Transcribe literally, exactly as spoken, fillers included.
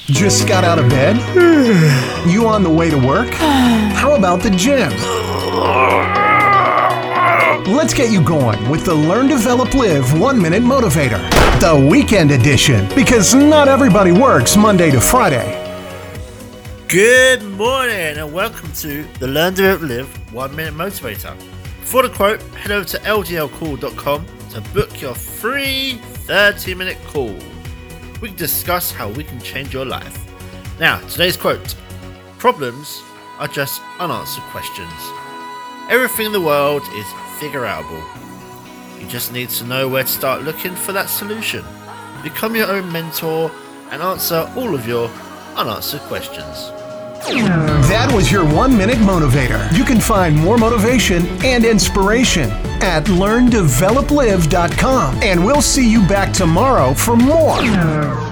Just got out of bed? You on the way to work? How about the gym? Let's get you going with the Learn, Develop, Live One Minute Motivator, the weekend edition, because not everybody works Monday to Friday. Good morning and welcome to the Learn, Develop, Live One Minute Motivator. For the quote, head over to L D L call dot com to book your free thirty minute call. We can discuss how we can change your life. Now, today's quote: problems are just unanswered questions. Everything in the world is figure-outable. You just need to know where to start looking for that solution. Become your own mentor and answer all of your unanswered questions. That was your one minute motivator. You can find more motivation and inspiration at learn develop live dot com. And we'll see you back tomorrow for more.